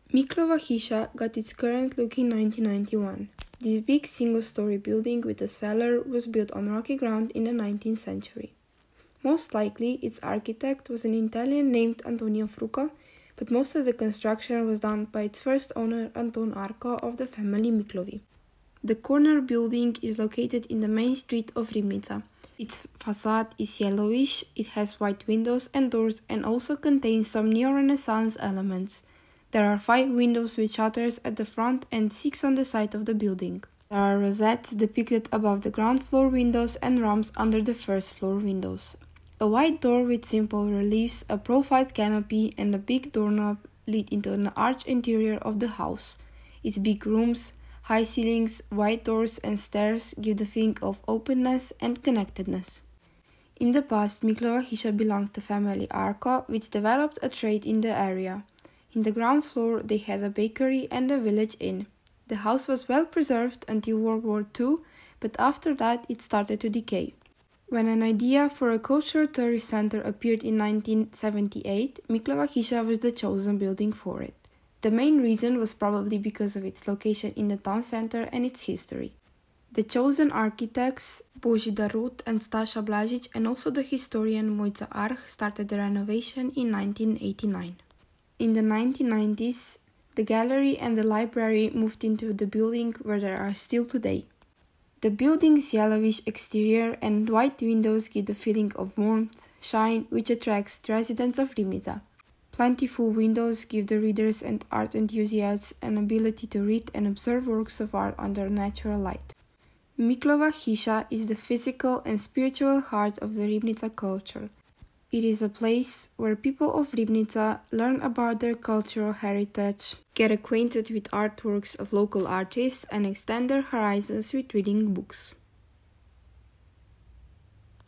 Miklova Hisha got its current look in 1991. This big single-story building with a cellar was built on rocky ground in the 19th century. Most likely, its architect was an Italian named Antonio Frucco, but most of the construction was done by its first owner Anton Arco of the family Miklovi. The corner building is located in the main street of Ribnica. Its facade is yellowish, it has white windows and doors and also contains some neo-Renaissance elements. There are 5 windows with shutters at the front and 6 on the side of the building. There are rosettes depicted above the ground floor windows and rhombs under the first floor windows. A white door with simple reliefs, a profiled canopy and a big doorknob lead into an arched interior of the house. Its big rooms, high ceilings, wide doors and stairs give the feeling of openness and connectedness. In the past, Miklova Hisha belonged to family Arco, which developed a trade in the area. In the ground floor, they had a bakery and a village inn. The house was well preserved until World War II, but after that it started to decay. When an idea for a cultural tourist center appeared in 1978, Miklova Hisha was the chosen building for it. The main reason was probably because of its location in the town center and its history. The chosen architects, Božidar Rut and Stasha Blažić, and also the historian Mojca Arh started the renovation in 1989. In the 1990s, the gallery and the library moved into the building where they are still today. The building's yellowish exterior and white windows give the feeling of warmth, shine, which attracts the residents of Ribnica. Plentiful windows give the readers and art enthusiasts an ability to read and observe works of art under natural light. Miklova Hisha is the physical and spiritual heart of the Ribnica culture. It is a place where people of Ribnica learn about their cultural heritage, get acquainted with artworks of local artists, and extend their horizons with reading books.